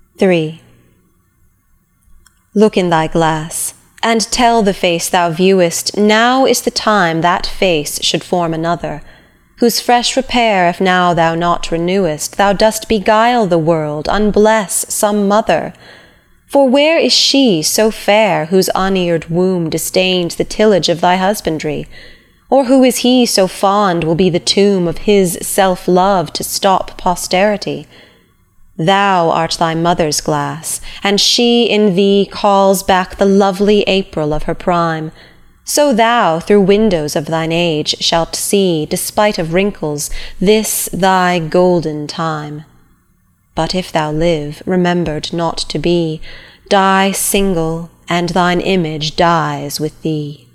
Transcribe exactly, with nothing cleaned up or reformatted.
three. Look in thy glass, and tell the face thou viewest, now is the time that face should form another, whose fresh repair if now thou not renewest, thou dost beguile the world, unbless some mother. For where is she so fair, whose uneared womb disdains the tillage of thy husbandry? Or who is he so fond will be the tomb of his self-love to stop posterity? Thou art thy mother's glass, and she in thee calls back the lovely April of her prime. So thou, through windows of thine age, shalt see, despite of wrinkles, this thy golden time. But if thou live, remembered not to be, die single, and thine image dies with thee.